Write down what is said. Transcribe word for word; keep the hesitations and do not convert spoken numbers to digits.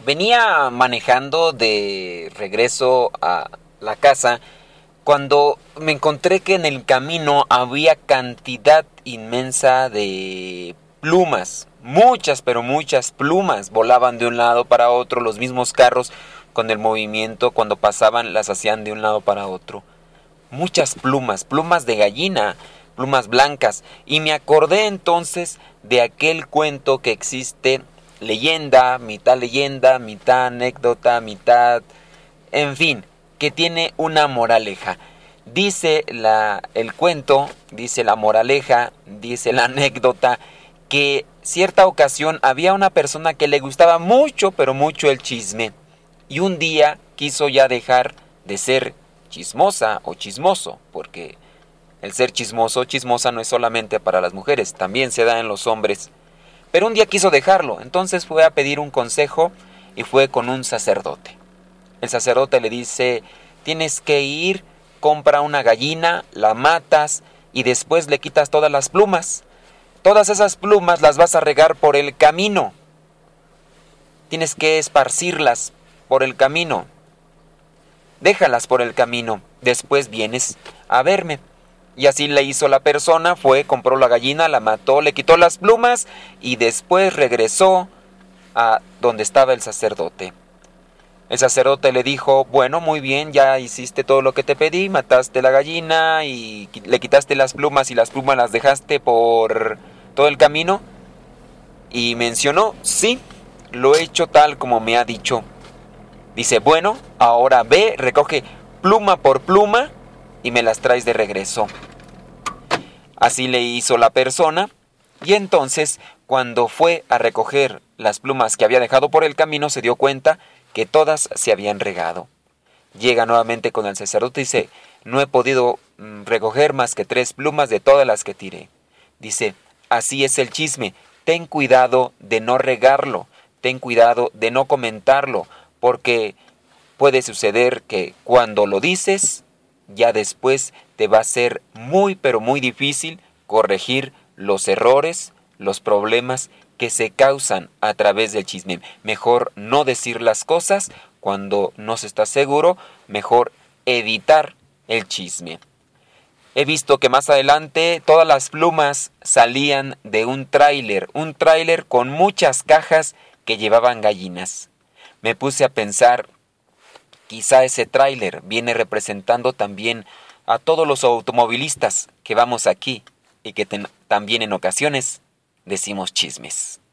Venía manejando de regreso a la casa cuando me encontré que en el camino había cantidad inmensa de plumas. Muchas, pero muchas plumas volaban de un lado para otro. Los mismos carros con el movimiento cuando pasaban las hacían de un lado para otro. Muchas plumas, plumas de gallina, plumas blancas. Y me acordé entonces de aquel cuento que existe, leyenda, mitad leyenda, mitad anécdota, mitad... en fin, que tiene una moraleja. Dice la, el cuento, dice la moraleja, dice la anécdota, que cierta ocasión había una persona que le gustaba mucho, pero mucho el chisme. Y un día quiso ya dejar de ser chismosa o chismoso, porque el ser chismoso o chismosa no es solamente para las mujeres, también se da en los hombres. Pero un día quiso dejarlo, entonces fue a pedir un consejo y fue con un sacerdote. El sacerdote le dice, tienes que ir, compra una gallina, la matas y después le quitas todas las plumas. Todas esas plumas las vas a regar por el camino. Tienes que esparcirlas por el camino. Déjalas por el camino, después vienes a verme. Y así le hizo la persona, fue, compró la gallina, la mató, le quitó las plumas y después regresó a donde estaba el sacerdote. El sacerdote le dijo, bueno, muy bien, ya hiciste todo lo que te pedí, mataste la gallina y le quitaste las plumas y las plumas las dejaste por todo el camino. Y mencionó, sí, lo he hecho tal como me ha dicho. Dice, bueno, ahora ve, recoge pluma por pluma y me las traes de regreso. Así le hizo la persona y entonces cuando fue a recoger las plumas que había dejado por el camino se dio cuenta que todas se habían regado. Llega nuevamente con el sacerdote y dice, no he podido mm, recoger más que tres plumas de todas las que tiré. Dice, así es el chisme, ten cuidado de no regarlo, ten cuidado de no comentarlo, porque puede suceder que cuando lo dices, ya después te va a ser muy pero muy difícil corregir los errores, los problemas que se causan a través del chisme. Mejor no decir las cosas cuando no se está seguro, mejor evitar el chisme. He visto que más adelante todas las plumas salían de un tráiler, un tráiler con muchas cajas que llevaban gallinas. Me puse a pensar, quizá ese tráiler viene representando también a todos los automovilistas que vamos aquí y que ten, también en ocasiones decimos chismes.